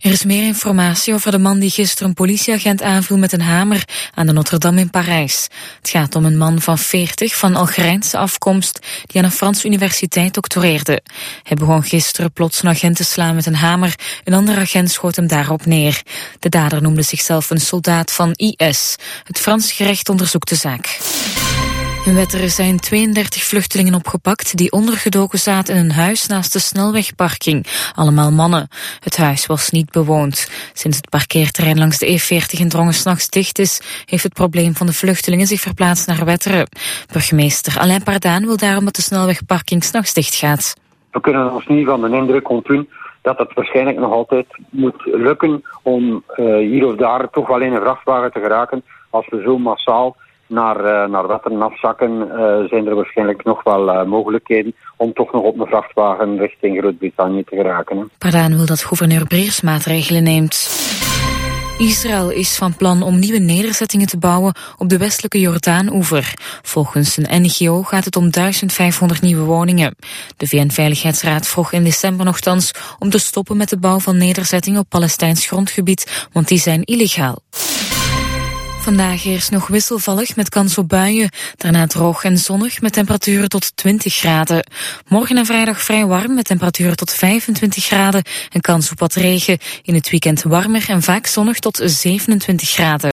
Er is meer informatie over de man die gisteren een politieagent aanviel met een hamer aan de Notre-Dame in Parijs. Het gaat om een man van 40 van Algerijnse afkomst die aan een Franse universiteit doctoreerde. Hij begon gisteren plots een agent te slaan met een hamer. Een andere agent schoot hem daarop neer. De dader noemde zichzelf een soldaat van IS. Het Franse gerecht onderzoekt de zaak. In Wetteren zijn 32 vluchtelingen opgepakt die ondergedoken zaten in een huis naast de snelwegparking. Allemaal mannen. Het huis was niet bewoond. Sinds het parkeerterrein langs de E40 in Drongen 's nachts dicht is, heeft het probleem van de vluchtelingen zich verplaatst naar Wetteren. Burgemeester Alain Pardaan wil daarom dat de snelwegparking 's nachts dicht gaat. We kunnen ons niet van de indruk ontdoen dat het waarschijnlijk nog altijd moet lukken om hier of daar toch wel in een vrachtwagen te geraken. Als we zo massaal naar Wetteren afzakken, zijn er waarschijnlijk nog wel mogelijkheden om toch nog op een vrachtwagen richting Groot-Brittannië te geraken. Hè. Pardaan wil dat gouverneur Breers maatregelen neemt. Israël is van plan om nieuwe nederzettingen te bouwen op de westelijke Jordaan-oever. Volgens een NGO gaat het om 1500 nieuwe woningen. De VN-veiligheidsraad vroeg in december nochtans om te stoppen met de bouw van nederzettingen op Palestijns grondgebied, want die zijn illegaal. Vandaag eerst nog wisselvallig met kans op buien. Daarna droog en zonnig met temperaturen tot 20 graden. Morgen en vrijdag vrij warm met temperaturen tot 25 graden en kans op wat regen. In het weekend warmer en vaak zonnig tot 27 graden.